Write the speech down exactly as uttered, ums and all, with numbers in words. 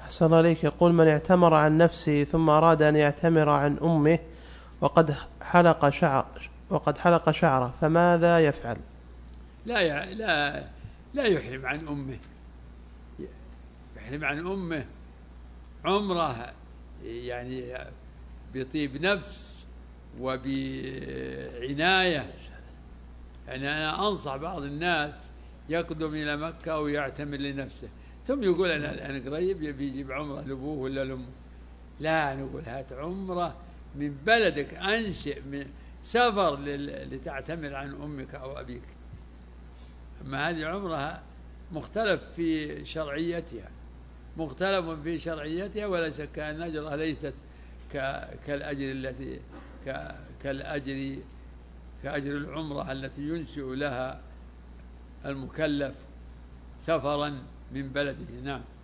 أحسن الله عليك. يقول: من اعتمر عن نفسه ثم أراد أن يعتمر عن أمه وقد حلق شعر وقد حلق شعره فماذا يفعل؟ لا يع... لا لا يحرم عن أمه، يحرم عن أمه عمره يعني بطيب نفس وبعناية. يعني أنا أنصح بعض الناس يقدم إلى مكة ويعتمر لنفسه ثم يقول أنا الآن قريب يبي يجيب عمره لأبوه ولا لأمه. لا، نقول هات عمره من بلدك، أنشئ من سفر لتعتمر عن أمك أو أبيك. أما هذه عمرها مختلف في شرعيتها، مختلف في شرعيتها، ولا شك أن أجرها ليست كالأجر التي كالأجر كأجر العمرة التي ينشئ لها المكلف سفرا من بلده. نعم.